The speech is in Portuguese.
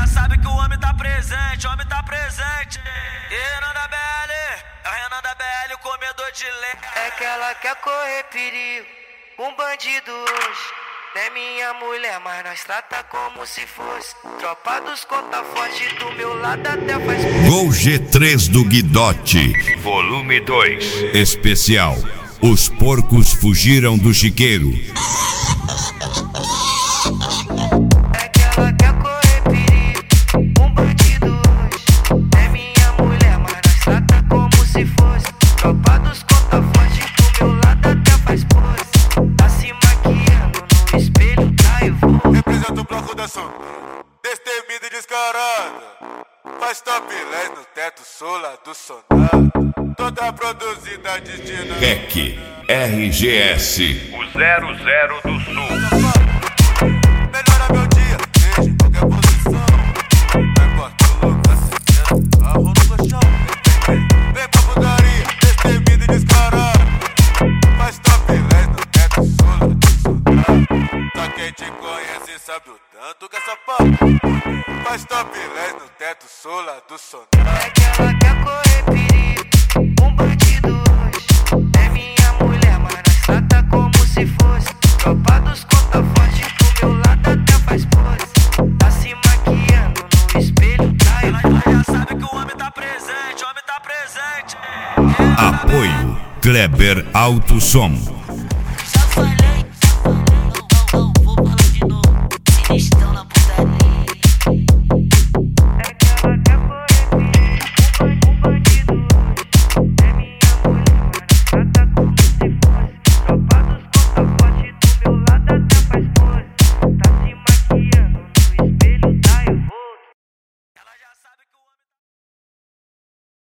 sabe que o homem tá presente, o homem tá presente. E Renan da BL, é o Renan da BL, o comedor de leite. É que ela quer correr perigo, um bandido hoje. Não é minha mulher, mas nós trata como se fosse. Tropa dos conta forte do meu lado até faz. Gol G3 do Guidote, volume 2. Especial: os porcos fugiram do chiqueiro. É que ela quer correr perigo, um bandido hoje. Não é minha mulher, mas nós trata como se fosse. Tropa dos conta forte do meu lado até faz pose. Tá se maquiando no espelho, tá e voa. Representa o bloco da som, destemida e descarada. Faz topless no teto, sola do soldado. Toda produzida destina REC RGS, o 00 do Sul. melhora meu dia, seja em qualquer posição. Não importa o lugar, você arruma no colchão. Vem pra putaria, destemida e descarada. Faz topless no teto, sola do soldado. Só quem te conhece sabe o tanto que essa papo. Faz topless no teto, sola do soldado. É que ela quer correr perigo, um bandido hoje. Não é minha mulher, mas nós trata como se fosse. Tropa dos conta forte do meu lado até faz pose. Tá se maquiando no espelho, tá e Ela voa. já sabe que o homem tá presente, o homem tá presente. Apoio Kleber Alto Som. Já falei, não vou falar de novo. Sinistrão na putaria. É que ela quer correr perigo, um bandido hoje. Não é minha mulher, mas nós trata como se fosse. Tropa dos conta forte do meu lado até faz pose. Tá se maquiando no espelho, tá e voa. Ela já sabe que o homem